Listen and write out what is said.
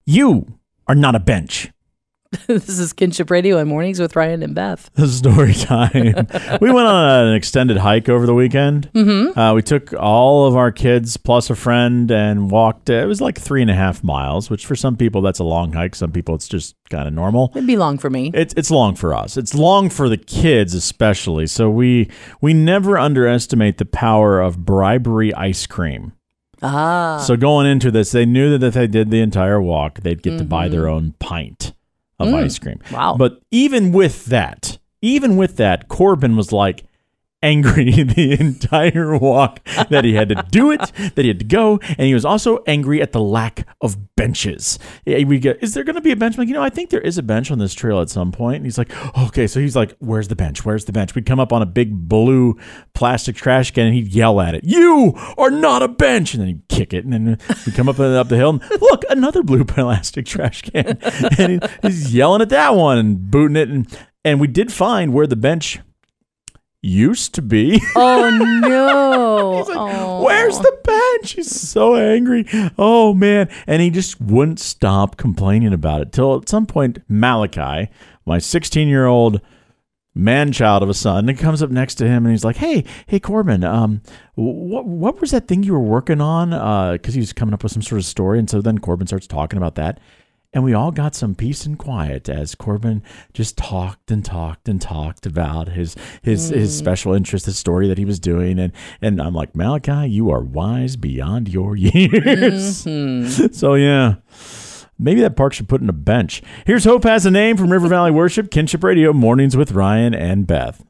You are not a bench. This is Kinship Radio and Mornings with Ryan and Beth. Story time. We went on an extended hike over the weekend. Mm-hmm. We took all of our kids plus a friend and walked. It was like 3.5 miles, which for some people that's a long hike. Some people it's just kind of normal. It'd be long for me. It's long for us. It's long for the kids especially. So we never underestimate the power of bribery ice cream. So going into this, they knew that if they did the entire walk, they'd get to buy their own pint of ice cream. Wow. But even with that, Corbin was like angry the entire walk that he had to do it, that he had to go. And he was also angry at the lack of benches. We go, is there going to be a bench? I'm like, I think there is a bench on this trail at some point. And he's like, okay. So he's like, where's the bench? Where's the bench? We'd come up on a big blue plastic trash can and he'd yell at it. You are not a bench. And then he'd kick it. And then we'd come up the hill and look, another blue plastic trash can. And he's yelling at that one and booting it. And we did find where the bench used to be. Oh no. He's like, where's the bench? He's so angry. Oh man. And he just wouldn't stop complaining about it till at some point Malachi, my 16-year-old man-child of a son, comes up next to him and he's like, hey Corbin, what was that thing you were working on? Because he was coming up with some sort of story. And so then Corbin starts talking about that. And we all got some peace and quiet as Corbin just talked about his special interest, the story that he was doing. And I'm like, Malachi, you are wise beyond your years. Mm-hmm. So, yeah, maybe that park should put in a bench. Here's Hope Has a Name from River Valley Worship, Kinship Radio, Mornings with Ryan and Beth.